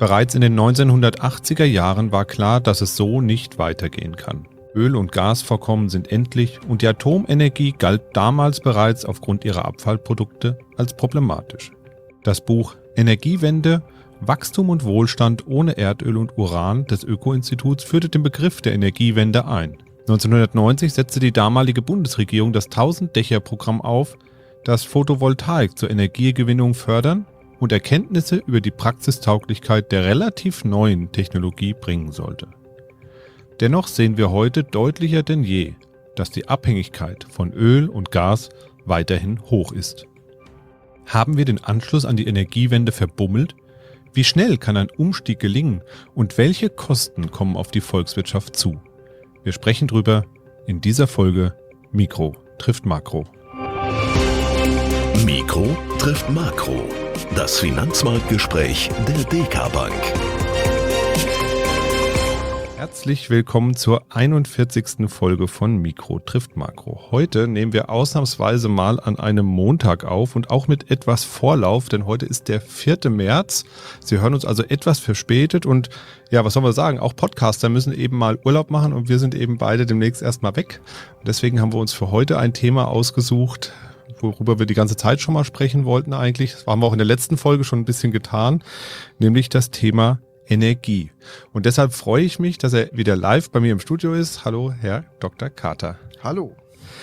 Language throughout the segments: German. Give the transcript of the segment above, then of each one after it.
Bereits in den 1980er Jahren war klar, dass es so nicht weitergehen kann. Öl- und Gasvorkommen sind endlich und die Atomenergie galt damals bereits aufgrund ihrer Abfallprodukte als problematisch. Das Buch Energiewende – Wachstum und Wohlstand ohne Erdöl und Uran des Öko-Instituts führte den Begriff der Energiewende ein. 1990 setzte die damalige Bundesregierung das 1000-Dächer-Programm auf, das Photovoltaik zur Energiegewinnung fördern und Erkenntnisse über die Praxistauglichkeit der relativ neuen Technologie bringen sollte. Dennoch sehen wir heute deutlicher denn je, dass die Abhängigkeit von Öl und Gas weiterhin hoch ist. Haben wir den Anschluss an die Energiewende verbummelt? Wie schnell kann ein Umstieg gelingen und welche Kosten kommen auf die Volkswirtschaft zu? Wir sprechen drüber in dieser Folge Mikro trifft Makro. Mikro trifft Makro. Das Finanzmarktgespräch der DK Bank. Herzlich willkommen zur 41. Folge von Mikro trifft Makro. Heute nehmen wir ausnahmsweise mal an einem Montag auf und auch mit etwas Vorlauf, denn heute ist der 4. März. Sie hören uns also etwas verspätet und ja, was soll man sagen, auch Podcaster müssen eben mal Urlaub machen und wir sind eben beide demnächst erstmal weg. Und deswegen haben wir uns für heute ein Thema ausgesucht, worüber wir die ganze Zeit schon mal sprechen wollten eigentlich. Das haben wir auch in der letzten Folge schon ein bisschen getan, nämlich das Thema Energie. Und deshalb freue ich mich, dass er wieder live bei mir im Studio ist. Hallo, Herr Dr. Kater. Hallo.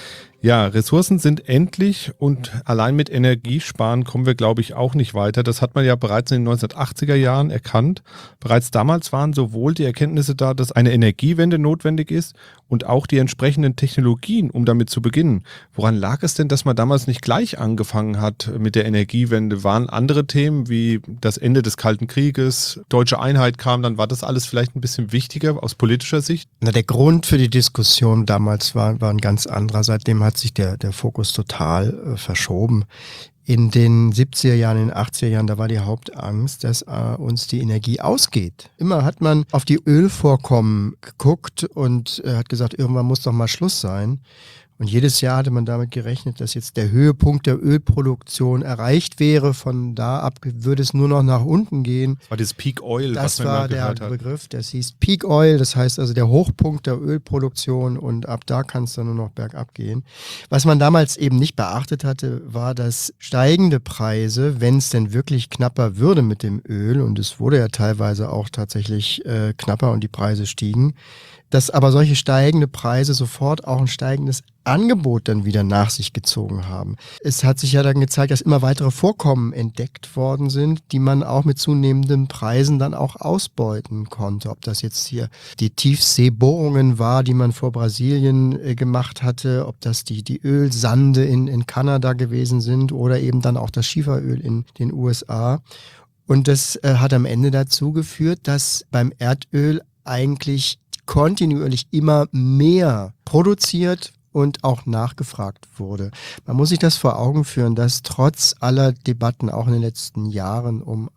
Ja, Ressourcen sind endlich und allein mit Energiesparen kommen wir, glaube ich, auch nicht weiter. Das hat man ja bereits in den 1980er Jahren erkannt. Bereits damals waren sowohl die Erkenntnisse da, dass eine Energiewende notwendig ist und auch die entsprechenden Technologien, um damit zu beginnen. Woran lag es denn, dass man damals nicht gleich angefangen hat mit der Energiewende? Waren andere Themen wie das Ende des Kalten Krieges, deutsche Einheit kam, dann war das alles vielleicht ein bisschen wichtiger aus politischer Sicht? Na, der Grund für die Diskussion damals war ein ganz anderer. Seitdem hat sich der Fokus total verschoben. In den 70er Jahren, in den 80er Jahren, da war die Hauptangst, dass uns die Energie ausgeht. Immer hat man auf die Ölvorkommen geguckt und hat gesagt, irgendwann muss doch mal Schluss sein. Und jedes Jahr hatte man damit gerechnet, dass jetzt der Höhepunkt der Ölproduktion erreicht wäre. Von da ab würde es nur noch nach unten gehen. Das war das Peak Oil, das was man immer gehört hat. Das war der Begriff, das hieß Peak Oil, das heißt also der Hochpunkt der Ölproduktion und ab da kann es dann nur noch bergab gehen. Was man damals eben nicht beachtet hatte, war, dass steigende Preise, wenn es denn wirklich knapper würde mit dem Öl, und es wurde ja teilweise auch tatsächlich knapper und die Preise stiegen, dass aber solche steigende Preise sofort auch ein steigendes Angebot dann wieder nach sich gezogen haben. Es hat sich ja dann gezeigt, dass immer weitere Vorkommen entdeckt worden sind, die man auch mit zunehmenden Preisen dann auch ausbeuten konnte. Ob das jetzt hier die Tiefseebohrungen war, die man vor Brasilien gemacht hatte, ob das die Ölsande in Kanada gewesen sind oder eben dann auch das Schieferöl in den USA. Und das hat am Ende dazu geführt, dass beim Erdöl eigentlich kontinuierlich immer mehr produziert und auch nachgefragt wurde. Man muss sich das vor Augen führen, dass trotz aller Debatten auch in den letzten Jahren um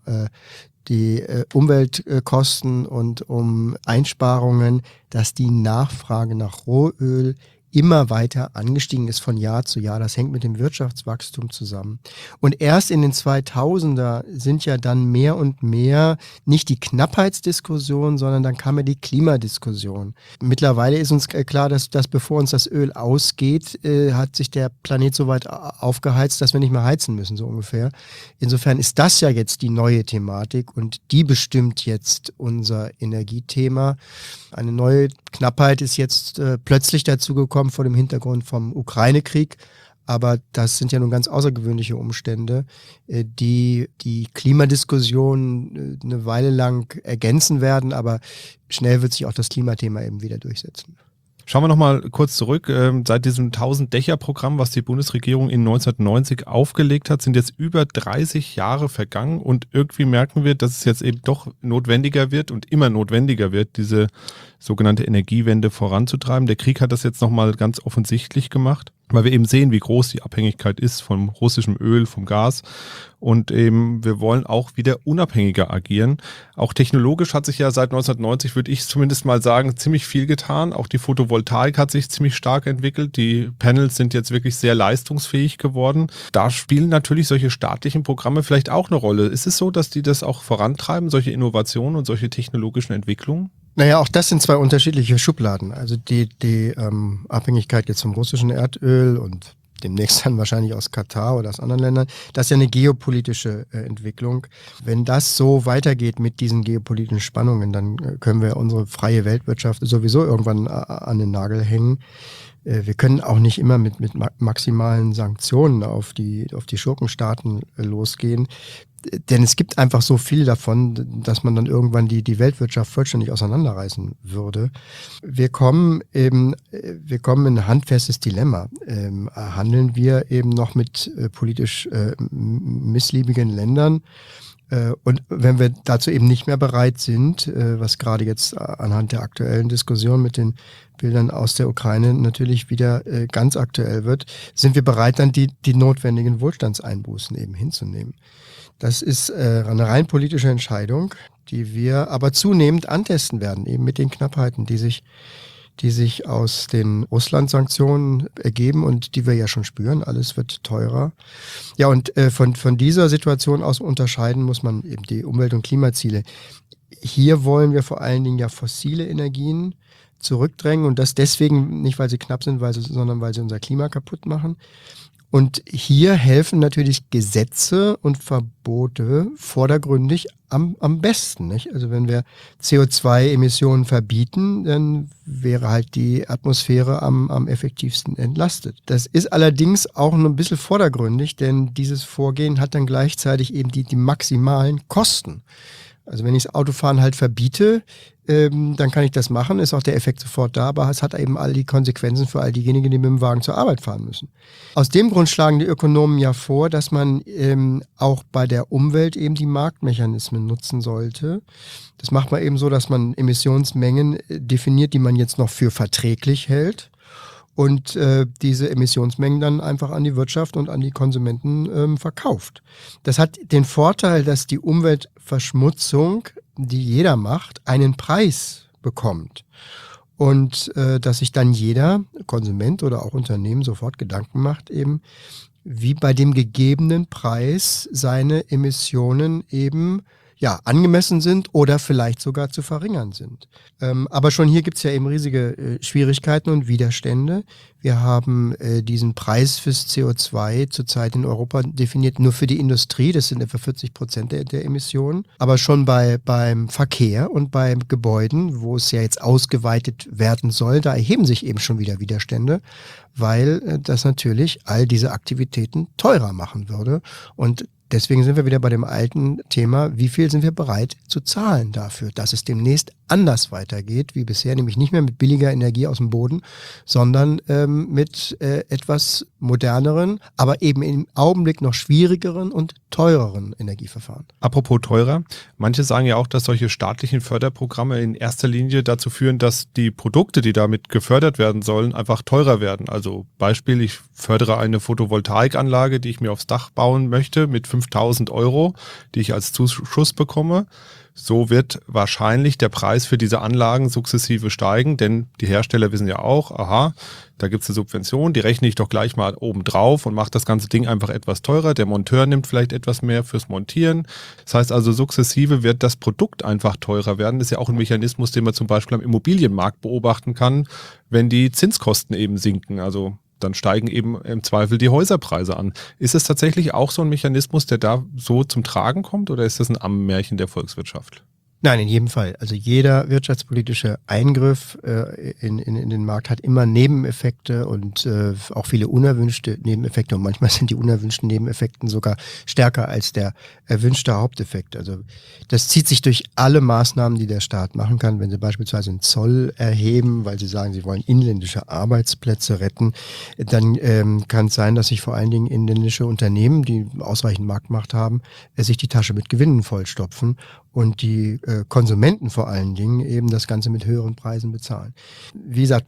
die Umweltkosten und um Einsparungen, dass die Nachfrage nach Rohöl immer weiter angestiegen ist von Jahr zu Jahr. Das hängt mit dem Wirtschaftswachstum zusammen. Und erst in den 2000er sind ja dann mehr und mehr nicht die Knappheitsdiskussion, sondern dann kam ja die Klimadiskussion. Mittlerweile ist uns klar, dass bevor uns das Öl ausgeht, hat sich der Planet so weit aufgeheizt, dass wir nicht mehr heizen müssen, so ungefähr. Insofern ist das ja jetzt die neue Thematik und die bestimmt jetzt unser Energiethema. Eine neue Knappheit ist jetzt plötzlich dazu gekommen vor dem Hintergrund vom Ukraine-Krieg. Aber das sind ja nun ganz außergewöhnliche Umstände, die die Klimadiskussion eine Weile lang ergänzen werden. Aber schnell wird sich auch das Klimathema eben wieder durchsetzen. Schauen wir nochmal kurz zurück. Seit diesem 1000-Dächer-Programm, was die Bundesregierung in 1990 aufgelegt hat, sind jetzt über 30 Jahre vergangen und irgendwie merken wir, dass es jetzt eben doch notwendiger wird und immer notwendiger wird, diese sogenannte Energiewende voranzutreiben. Der Krieg hat das jetzt nochmal ganz offensichtlich gemacht. weil wir eben sehen, wie groß die Abhängigkeit ist vom russischen Öl, vom Gas. Und eben, wir wollen auch wieder unabhängiger agieren. Auch technologisch hat sich ja seit 1990, würde ich zumindest mal sagen, ziemlich viel getan. Auch die Photovoltaik hat sich ziemlich stark entwickelt. Die Panels sind jetzt wirklich sehr leistungsfähig geworden. Da spielen natürlich solche staatlichen Programme vielleicht auch eine Rolle. Ist es so, dass die das auch vorantreiben, solche Innovationen und solche technologischen Entwicklungen? Naja, auch das sind zwei unterschiedliche Schubladen. Also die Abhängigkeit jetzt vom russischen Erdöl und demnächst dann wahrscheinlich aus Katar oder aus anderen Ländern, das ist ja eine geopolitische Entwicklung. Wenn das so weitergeht mit diesen geopolitischen Spannungen, dann können wir unsere freie Weltwirtschaft sowieso irgendwann an den Nagel hängen. Wir können auch nicht immer mit maximalen Sanktionen auf die Schurkenstaaten losgehen. Denn es gibt einfach so viel davon, dass man dann irgendwann die Weltwirtschaft vollständig auseinanderreißen würde. Wir kommen in ein handfestes Dilemma. Handeln wir eben noch mit politisch missliebigen Ländern? Und wenn wir dazu eben nicht mehr bereit sind, was gerade jetzt anhand der aktuellen Diskussion mit den Bildern aus der Ukraine natürlich wieder ganz aktuell wird, sind wir bereit, dann die notwendigen Wohlstandseinbußen eben hinzunehmen. Das ist eine rein politische Entscheidung, die wir aber zunehmend antesten werden, eben mit den Knappheiten, die sich aus den Russland-Sanktionen ergeben und die wir ja schon spüren. Alles wird teurer. Ja, und von dieser Situation aus unterscheiden muss man eben die Umwelt- und Klimaziele. Hier wollen wir vor allen Dingen ja fossile Energien zurückdrängen und das deswegen nicht, weil sie knapp sind, sondern weil sie unser Klima kaputt machen. Und hier helfen natürlich Gesetze und Verbote vordergründig am besten. Nicht? Also wenn wir CO2-Emissionen verbieten, dann wäre halt die Atmosphäre am effektivsten entlastet. Das ist allerdings auch nur ein bisschen vordergründig, denn dieses Vorgehen hat dann gleichzeitig eben die maximalen Kosten. Also wenn ich das Autofahren halt verbiete, dann kann ich das machen, ist auch der Effekt sofort da, aber es hat eben all die Konsequenzen für all diejenigen, die mit dem Wagen zur Arbeit fahren müssen. Aus dem Grund schlagen die Ökonomen ja vor, dass man auch bei der Umwelt eben die Marktmechanismen nutzen sollte. Das macht man eben so, dass man Emissionsmengen definiert, die man jetzt noch für verträglich hält. Und diese Emissionsmengen dann einfach an die Wirtschaft und an die Konsumenten verkauft. Das hat den Vorteil, dass die Umweltverschmutzung, die jeder macht, einen Preis bekommt. Und dass sich dann jeder Konsument oder auch Unternehmen sofort Gedanken macht, eben wie bei dem gegebenen Preis seine Emissionen eben angemessen sind oder vielleicht sogar zu verringern sind. Aber schon hier gibt es ja eben riesige Schwierigkeiten und Widerstände. Wir haben diesen Preis fürs CO2 zurzeit in Europa definiert nur für die Industrie. Das sind etwa 40% der Emissionen. Aber schon beim Verkehr und bei Gebäuden, wo es ja jetzt ausgeweitet werden soll, da erheben sich eben schon wieder Widerstände, weil das natürlich all diese Aktivitäten teurer machen würde. Und deswegen sind wir wieder bei dem alten Thema, wie viel sind wir bereit zu zahlen dafür, dass es demnächst anders weitergeht, wie bisher, nämlich nicht mehr mit billiger Energie aus dem Boden, sondern mit etwas moderneren, aber eben im Augenblick noch schwierigeren und teureren Energieverfahren. Apropos teurer, manche sagen ja auch, dass solche staatlichen Förderprogramme in erster Linie dazu führen, dass die Produkte, die damit gefördert werden sollen, einfach teurer werden. Also Beispiel, ich fördere eine Photovoltaikanlage, die ich mir aufs Dach bauen möchte, mit 5.000 €, die ich als Zuschuss bekomme. So wird wahrscheinlich der Preis für diese Anlagen sukzessive steigen, denn die Hersteller wissen ja auch, aha, da gibt es eine Subvention, die rechne ich doch gleich mal oben drauf und mache das ganze Ding einfach etwas teurer. Der Monteur nimmt vielleicht etwas mehr fürs Montieren. Das heißt also, sukzessive wird das Produkt einfach teurer werden. Das ist ja auch ein Mechanismus, den man zum Beispiel am Immobilienmarkt beobachten kann, wenn die Zinskosten eben sinken. Also dann steigen eben im Zweifel die Häuserpreise an. Ist es tatsächlich auch so ein Mechanismus, der da so zum Tragen kommt, oder ist das ein Ammenmärchen der Volkswirtschaft? Nein, in jedem Fall. Also jeder wirtschaftspolitische Eingriff in den Markt hat immer Nebeneffekte und auch viele unerwünschte Nebeneffekte. Und manchmal sind die unerwünschten Nebeneffekte sogar stärker als der erwünschte Haupteffekt. Also das zieht sich durch alle Maßnahmen, die der Staat machen kann. Wenn Sie beispielsweise einen Zoll erheben, weil Sie sagen, Sie wollen inländische Arbeitsplätze retten, dann kann es sein, dass sich vor allen Dingen inländische Unternehmen, die ausreichend Marktmacht haben, sich die Tasche mit Gewinnen vollstopfen und die Konsumenten vor allen Dingen eben das Ganze mit höheren Preisen bezahlen. Wie gesagt,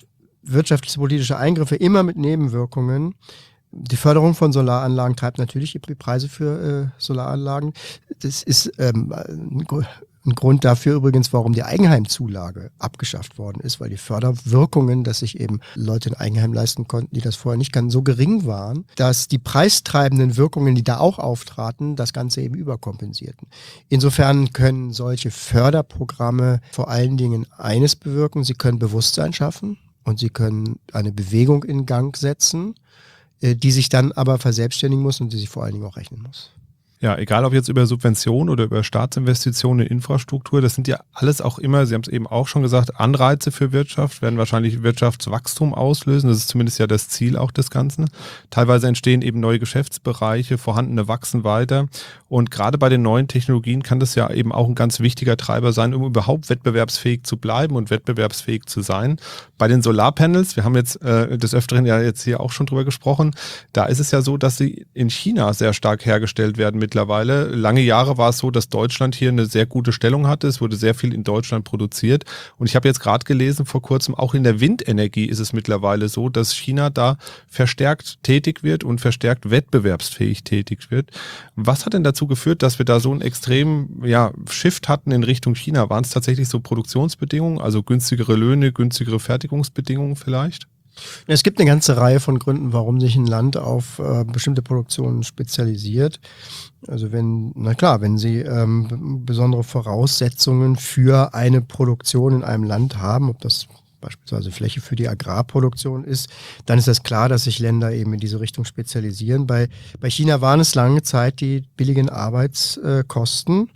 wirtschaftspolitische Eingriffe immer mit Nebenwirkungen. Die Förderung von Solaranlagen treibt natürlich die Preise für Solaranlagen. Das ist ein Grund dafür übrigens, warum die Eigenheimzulage abgeschafft worden ist, weil die Förderwirkungen, dass sich eben Leute ein Eigenheim leisten konnten, die das vorher nicht kannten, so gering waren, dass die preistreibenden Wirkungen, die da auch auftraten, das Ganze eben überkompensierten. Insofern können solche Förderprogramme vor allen Dingen eines bewirken: Sie können Bewusstsein schaffen und sie können eine Bewegung in Gang setzen, die sich dann aber verselbstständigen muss und die sich vor allen Dingen auch rechnen muss. Ja, egal ob jetzt über Subventionen oder über Staatsinvestitionen in Infrastruktur, das sind ja alles auch immer, Sie haben es eben auch schon gesagt, Anreize für Wirtschaft, werden wahrscheinlich Wirtschaftswachstum auslösen. Das ist zumindest ja das Ziel auch des Ganzen. Teilweise entstehen eben neue Geschäftsbereiche, vorhandene wachsen weiter. Und gerade bei den neuen Technologien kann das ja eben auch ein ganz wichtiger Treiber sein, um überhaupt wettbewerbsfähig zu bleiben und wettbewerbsfähig zu sein. Bei den Solarpanels, wir haben jetzt des Öfteren ja jetzt hier auch schon drüber gesprochen, da ist es ja so, dass sie in China sehr stark hergestellt werden mittlerweile. Lange Jahre war es so, dass Deutschland hier eine sehr gute Stellung hatte. Es wurde sehr viel in Deutschland produziert. Und ich habe jetzt gerade gelesen, vor kurzem, auch in der Windenergie ist es mittlerweile so, dass China da verstärkt tätig wird und verstärkt wettbewerbsfähig tätig wird. Was hat denn dazu geführt, dass wir da so einen extremen Shift hatten in Richtung China? Waren es tatsächlich so Produktionsbedingungen, also günstigere Löhne, günstigere Fertigungsbedingungen vielleicht? Es gibt eine ganze Reihe von Gründen, warum sich ein Land auf bestimmte Produktionen spezialisiert. Also wenn Sie besondere Voraussetzungen für eine Produktion in einem Land haben, ob das beispielsweise Fläche für die Agrarproduktion ist, dann ist das klar, dass sich Länder eben in diese Richtung spezialisieren. Bei China waren es lange Zeit die billigen Arbeitskosten.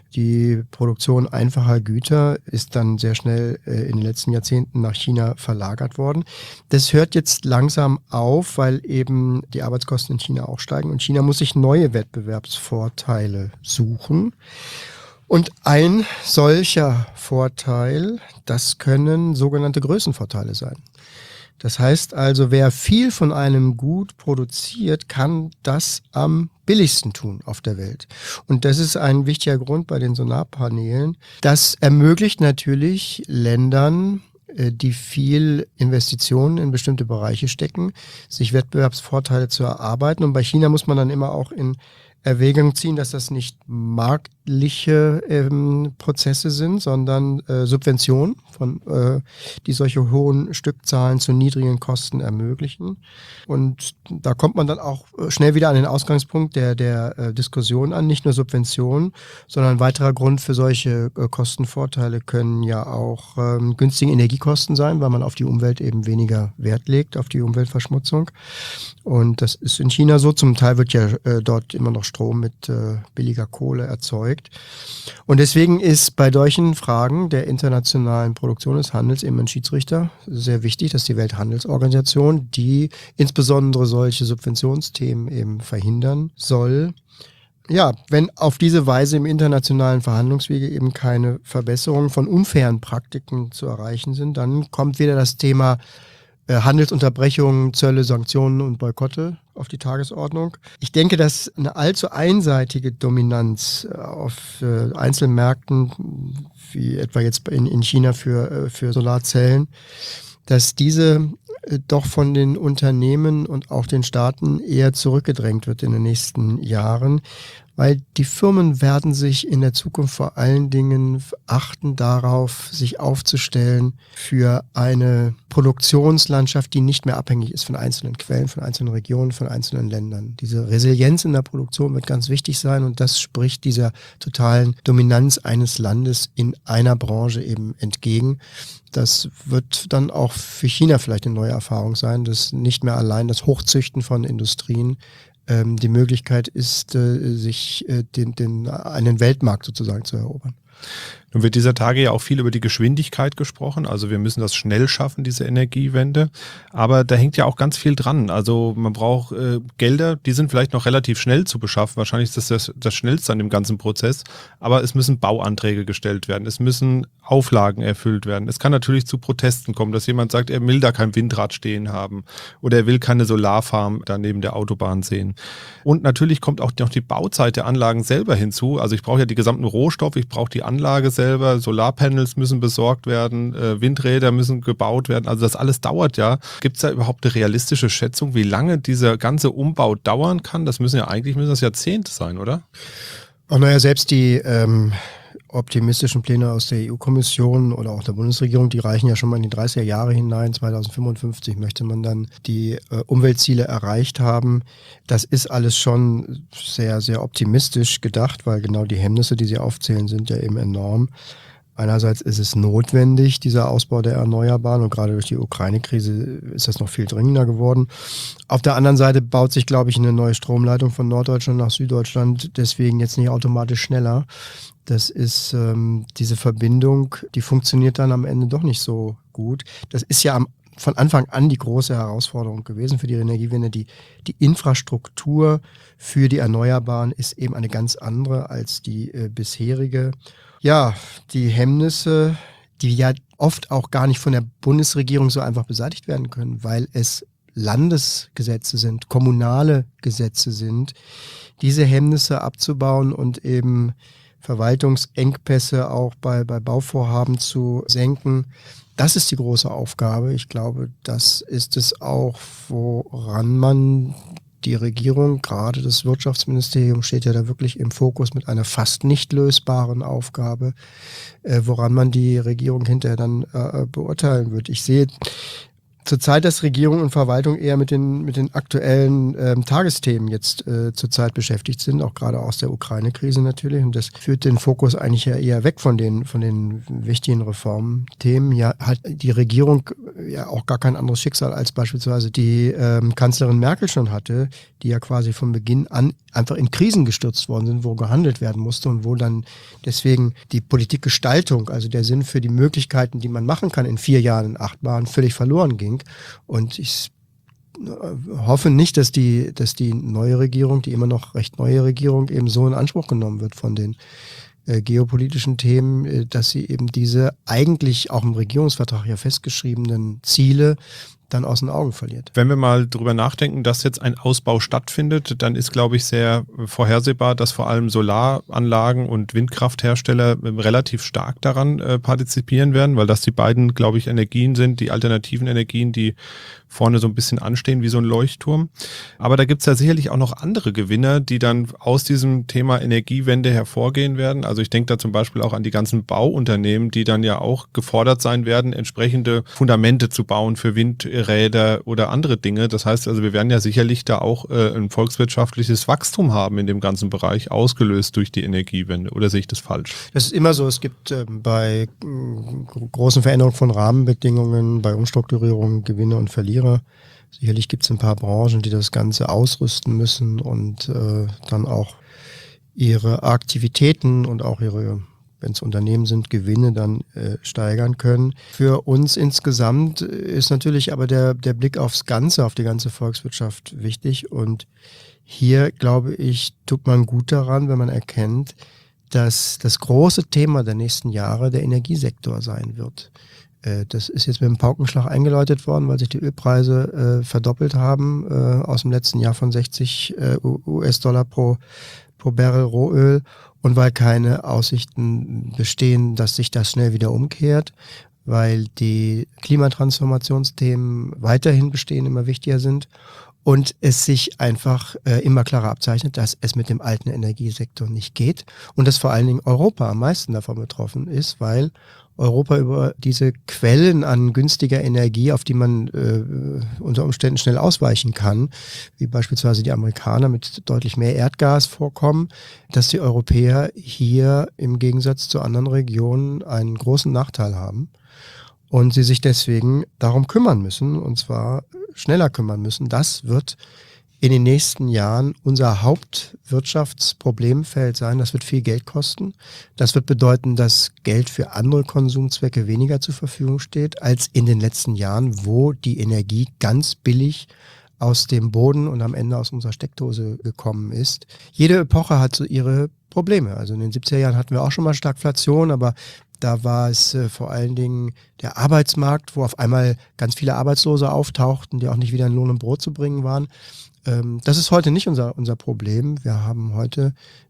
Die Produktion einfacher Güter ist dann sehr schnell in den letzten Jahrzehnten nach China verlagert worden. Das hört jetzt langsam auf, weil eben die Arbeitskosten in China auch steigen und China muss sich neue Wettbewerbsvorteile suchen. Und ein solcher Vorteil, das können sogenannte Größenvorteile sein. Das heißt also, wer viel von einem Gut produziert, kann das am billigsten tun auf der Welt. Und das ist ein wichtiger Grund bei den Solarpanelen. Das ermöglicht natürlich Ländern, die viel Investitionen in bestimmte Bereiche stecken, sich Wettbewerbsvorteile zu erarbeiten. Und bei China muss man dann immer auch in Erwägung ziehen, dass das nicht marktliche Prozesse sind, sondern Subventionen, die solche hohen Stückzahlen zu niedrigen Kosten ermöglichen. Und da kommt man dann auch schnell wieder an den Ausgangspunkt der Diskussion an. Nicht nur Subventionen, sondern ein weiterer Grund für solche Kostenvorteile können ja auch günstige Energiekosten sein, weil man auf die Umwelt eben weniger Wert legt, auf die Umweltverschmutzung. Und das ist in China so. Zum Teil wird ja dort immer noch Strom mit billiger Kohle erzeugt. Und deswegen ist bei solchen Fragen der internationalen Produktion des Handels eben ein Schiedsrichter sehr wichtig, dass die Welthandelsorganisation, die insbesondere solche Subventionsthemen eben verhindern soll. Ja, wenn auf diese Weise im internationalen Verhandlungswege eben keine Verbesserungen von unfairen Praktiken zu erreichen sind, dann kommt wieder das Thema Handelsunterbrechungen, Zölle, Sanktionen und Boykotte auf die Tagesordnung. Ich denke, dass eine allzu einseitige Dominanz auf Einzelmärkten, wie etwa jetzt in China für Solarzellen, dass diese doch von den Unternehmen und auch den Staaten eher zurückgedrängt wird in den nächsten Jahren, weil die Firmen werden sich in der Zukunft vor allen Dingen achten darauf, sich aufzustellen für eine Produktionslandschaft, die nicht mehr abhängig ist von einzelnen Quellen, von einzelnen Regionen, von einzelnen Ländern. Diese Resilienz in der Produktion wird ganz wichtig sein und das spricht dieser totalen Dominanz eines Landes in einer Branche eben entgegen. Das wird dann auch für China vielleicht eine neue Erfahrung sein, dass nicht mehr allein das Hochzüchten von Industrien die Möglichkeit ist, sich einen Weltmarkt sozusagen zu erobern. Nun wird dieser Tage ja auch viel über die Geschwindigkeit gesprochen. Also wir müssen das schnell schaffen, diese Energiewende. Aber da hängt ja auch ganz viel dran. Also man braucht Gelder, die sind vielleicht noch relativ schnell zu beschaffen. Wahrscheinlich ist das Schnellste an dem ganzen Prozess. Aber es müssen Bauanträge gestellt werden. Es müssen Auflagen erfüllt werden. Es kann natürlich zu Protesten kommen, dass jemand sagt, er will da kein Windrad stehen haben oder er will keine Solarfarm da neben der Autobahn sehen. Und natürlich kommt auch noch die Bauzeit der Anlagen selber hinzu. Also ich brauche ja die gesamten Rohstoffe, ich brauche die Anlage selber, Solarpanels müssen besorgt werden, Windräder müssen gebaut werden. Also das alles dauert ja. Gibt es da überhaupt eine realistische Schätzung, wie lange dieser ganze Umbau dauern kann? Das müssen das Jahrzehnte sein, oder? Oh, naja, selbst die optimistischen Pläne aus der EU-Kommission oder auch der Bundesregierung, die reichen ja schon mal in die 30er Jahre hinein. 2055 möchte man dann die Umweltziele erreicht haben. Das ist alles schon sehr, sehr optimistisch gedacht, weil genau die Hemmnisse, die Sie aufzählen, sind ja eben enorm. Einerseits ist es notwendig, dieser Ausbau der Erneuerbaren, und gerade durch die Ukraine-Krise ist das noch viel dringender geworden. Auf der anderen Seite baut sich, glaube ich, eine neue Stromleitung von Norddeutschland nach Süddeutschland deswegen jetzt nicht automatisch schneller. Das ist diese Verbindung, die funktioniert dann am Ende doch nicht so gut. Das ist ja von Anfang an die große Herausforderung gewesen für die Energiewende. Die Infrastruktur für die Erneuerbaren ist eben eine ganz andere als die bisherige. Ja, die Hemmnisse, die ja oft auch gar nicht von der Bundesregierung so einfach beseitigt werden können, weil es Landesgesetze sind, kommunale Gesetze sind, diese Hemmnisse abzubauen und eben Verwaltungsengpässe auch bei Bauvorhaben zu senken. Das ist die große Aufgabe. Ich glaube, das ist es auch, woran man die Regierung, gerade das Wirtschaftsministerium steht ja da wirklich im Fokus mit einer fast nicht lösbaren Aufgabe, woran man die Regierung hinterher dann beurteilen wird. Ich sehe zurzeit, dass Regierung und Verwaltung eher mit den aktuellen Tagesthemen jetzt zurzeit beschäftigt sind, auch gerade aus der Ukraine-Krise natürlich. Und das führt den Fokus eigentlich ja eher weg von den wichtigen Reformthemen. Ja, hat die Regierung ja auch gar kein anderes Schicksal als beispielsweise die Kanzlerin Merkel schon hatte, die ja quasi von Beginn an einfach in Krisen gestürzt worden sind, wo gehandelt werden musste und wo dann deswegen die Politikgestaltung, also der Sinn für die Möglichkeiten, die man machen kann in 4 Jahren, in 8 Jahren, völlig verloren ging. Und ich hoffe nicht, dass die neue Regierung, die immer noch recht neue Regierung, eben so in Anspruch genommen wird von den geopolitischen Themen, dass sie eben diese eigentlich auch im Regierungsvertrag ja festgeschriebenen Ziele dann aus den Augen verliert. Wenn wir mal drüber nachdenken, dass jetzt ein Ausbau stattfindet, dann ist, glaube ich, sehr vorhersehbar, dass vor allem Solaranlagen und Windkrafthersteller relativ stark daran partizipieren werden, weil das die beiden, glaube ich, Energien sind, die alternativen Energien, die vorne so ein bisschen anstehen wie so ein Leuchtturm. Aber da gibt es ja sicherlich auch noch andere Gewinner, die dann aus diesem Thema Energiewende hervorgehen werden. Also ich denke da zum Beispiel auch an die ganzen Bauunternehmen, die dann ja auch gefordert sein werden, entsprechende Fundamente zu bauen für Windräder oder andere Dinge. Das heißt also, wir werden ja sicherlich da auch ein volkswirtschaftliches Wachstum haben in dem ganzen Bereich, ausgelöst durch die Energiewende. Oder sehe ich das falsch? Das ist immer so. Es gibt bei großen Veränderungen von Rahmenbedingungen, bei Umstrukturierungen Gewinner und Verlierer. Sicherlich gibt es ein paar Branchen, die das Ganze ausrüsten müssen und dann auch ihre Aktivitäten und auch ihre, wenn es Unternehmen sind, Gewinne dann steigern können. Für uns insgesamt ist natürlich aber der Blick aufs Ganze, auf die ganze Volkswirtschaft wichtig. Und hier, glaube ich, tut man gut daran, wenn man erkennt, dass das große Thema der nächsten Jahre der Energiesektor sein wird. Das ist jetzt mit dem Paukenschlag eingeläutet worden, weil sich die Ölpreise verdoppelt haben aus dem letzten Jahr von 60 US-Dollar pro Barrel Rohöl und weil keine Aussichten bestehen, dass sich das schnell wieder umkehrt, weil die Klimatransformationsthemen weiterhin bestehen, immer wichtiger sind und es sich einfach immer klarer abzeichnet, dass es mit dem alten Energiesektor nicht geht und dass vor allen Dingen Europa am meisten davon betroffen ist, weil Europa über diese Quellen an günstiger Energie, auf die man unter Umständen schnell ausweichen kann, wie beispielsweise die Amerikaner mit deutlich mehr Erdgas vorkommen, dass die Europäer hier im Gegensatz zu anderen Regionen einen großen Nachteil haben und sie sich deswegen darum kümmern müssen, und zwar schneller kümmern müssen. Das wird in den nächsten Jahren unser Hauptwirtschaftsproblemfeld sein. Das wird viel Geld kosten. Das wird bedeuten, dass Geld für andere Konsumzwecke weniger zur Verfügung steht als in den letzten Jahren, wo die Energie ganz billig aus dem Boden und am Ende aus unserer Steckdose gekommen ist. Jede Epoche hat so ihre Probleme. Also in den 70er Jahren hatten wir auch schon mal Stagflation, aber da war es vor allen Dingen der Arbeitsmarkt, wo auf einmal ganz viele Arbeitslose auftauchten, die auch nicht wieder in Lohn und Brot zu bringen waren. Das ist heute nicht unser Problem. Wir haben heute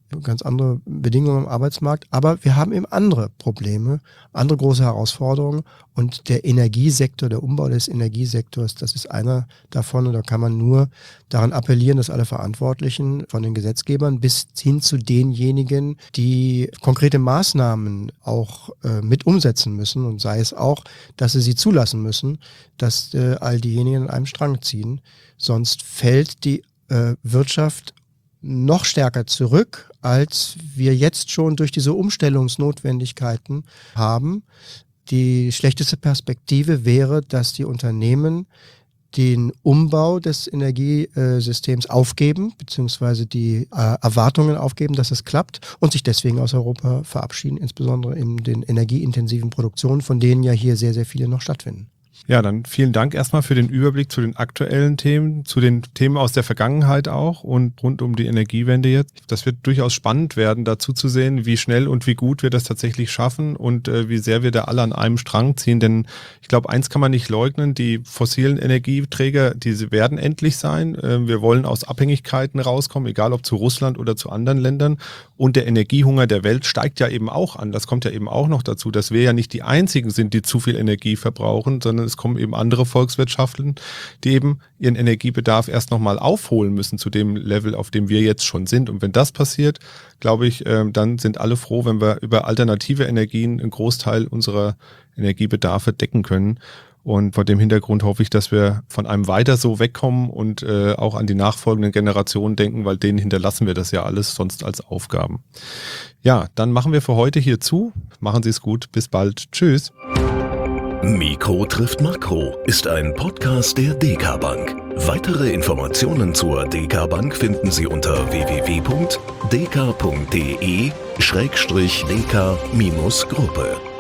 ganz andere Bedingungen am Arbeitsmarkt, aber wir haben eben andere Probleme, andere große Herausforderungen und der Energiesektor, der Umbau des Energiesektors, das ist einer davon und da kann man nur daran appellieren, dass alle Verantwortlichen von den Gesetzgebern bis hin zu denjenigen, die konkrete Maßnahmen auch mit umsetzen müssen und sei es auch, dass sie zulassen müssen, dass all diejenigen an einem Strang ziehen, sonst fällt die Wirtschaft noch stärker zurück, als wir jetzt schon durch diese Umstellungsnotwendigkeiten haben. Die schlechteste Perspektive wäre, dass die Unternehmen den Umbau des Energiesystems aufgeben, beziehungsweise die Erwartungen aufgeben, dass es klappt und sich deswegen aus Europa verabschieden, insbesondere in den energieintensiven Produktionen, von denen ja hier sehr, sehr viele noch stattfinden. Ja, dann vielen Dank erstmal für den Überblick zu den aktuellen Themen, zu den Themen aus der Vergangenheit auch und rund um die Energiewende jetzt. Das wird durchaus spannend werden, dazu zu sehen, wie schnell und wie gut wir das tatsächlich schaffen und wie sehr wir da alle an einem Strang ziehen. Denn ich glaube, eins kann man nicht leugnen, die fossilen Energieträger, die werden endlich sein. Wir wollen aus Abhängigkeiten rauskommen, egal ob zu Russland oder zu anderen Ländern. Und der Energiehunger der Welt steigt ja eben auch an. Das kommt ja eben auch noch dazu, dass wir ja nicht die einzigen sind, die zu viel Energie verbrauchen, sondern es kommen eben andere Volkswirtschaften, die eben ihren Energiebedarf erst nochmal aufholen müssen zu dem Level, auf dem wir jetzt schon sind. Und wenn das passiert, glaube ich, dann sind alle froh, wenn wir über alternative Energien einen Großteil unserer Energiebedarfe decken können. Und vor dem Hintergrund hoffe ich, dass wir von einem weiter so wegkommen und auch an die nachfolgenden Generationen denken, weil denen hinterlassen wir das ja alles sonst als Aufgaben. Ja, dann machen wir für heute hier zu. Machen Sie es gut. Bis bald. Tschüss. Mikro trifft Makro ist ein Podcast der DK Bank. Weitere Informationen zur DK Bank finden Sie unter www.dk.de/dk-gruppe.